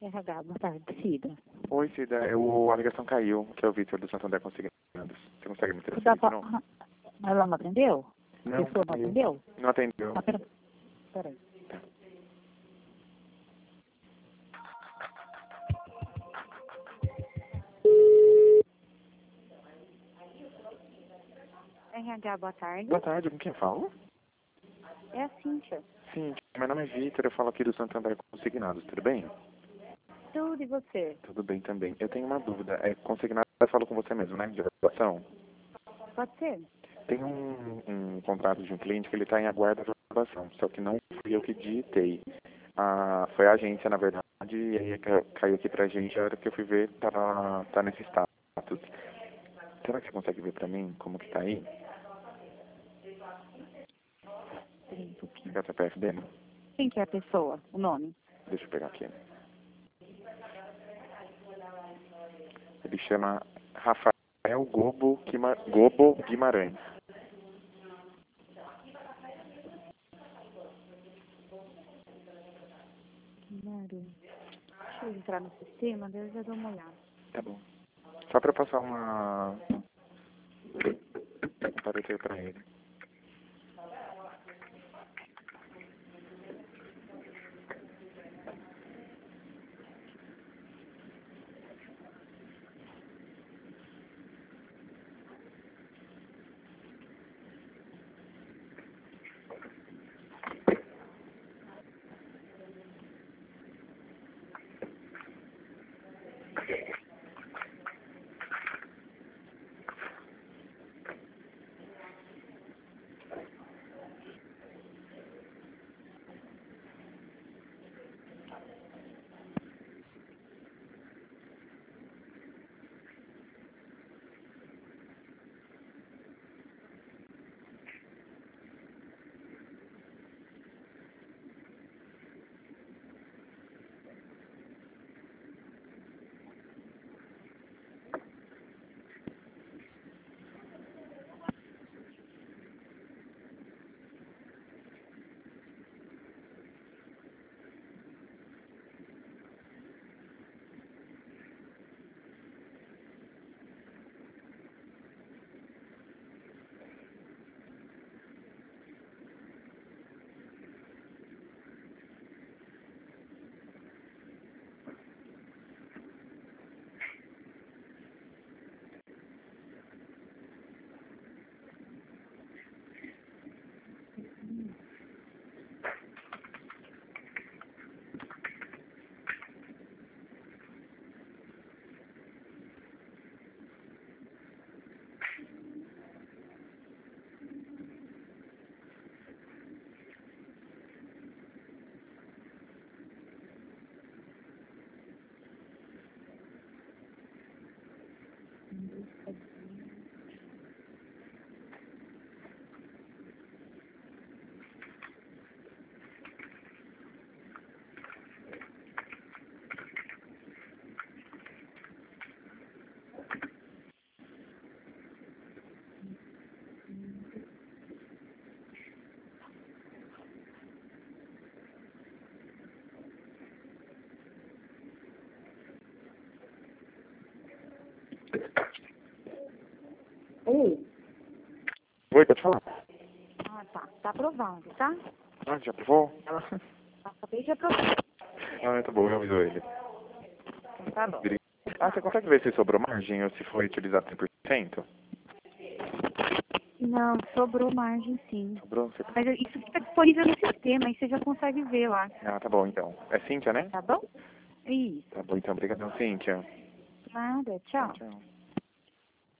RH, boa tarde, Cida. Oi, Cida. A ligação caiu, que é o Vitor do Santander Consignados. Você consegue me Dá transferir de pra... novo? Ela não atendeu? A Não, pessoa não caiu. atendeu? Não atendeu. Ah, peraí. RH, boa tarde. Boa tarde, com quem falo? É a Cíntia. Sim, meu nome é Vitor, eu falo aqui do Santander Consignados, tudo bem? Tudo e você? Tudo bem também. Eu tenho uma dúvida. Consignado, eu falo com você mesmo, né? De aprovação. Pode ser? Tem um contrato de um cliente que ele está em aguardo de aprovação, só que não fui eu que digitei. Foi a agência, na verdade, e aí caiu aqui pra gente, a hora que eu fui ver, tá nesse status. Será que você consegue ver pra mim como que tá aí? Peraí um pouquinho. Pegar seu PFD? Quem que é a pessoa? O nome? Deixa eu pegar aqui. Ele chama Rafael Gobo Guimarães. Claro. Deixa eu entrar no sistema, daí eu já dou uma olhada. Tá bom. Só pra passar um parecer pra ele. Ei. Oi, pode falar? Ah, tá. Tá aprovado, tá? Ah, já aprovou? Acabei de aprovar. Ah, tá bom, eu aviso ele. Tá bom. Você consegue ver se sobrou margem ou se foi utilizado 100%? Não, sobrou margem sim. Sobrou? Mas isso fica disponível no sistema, aí você já consegue ver lá. Ah, tá bom então. É Cíntia, né? Tá bom? Isso. Tá bom então, obrigadão, Cíntia. Nada, Tchau, tchau. tchau.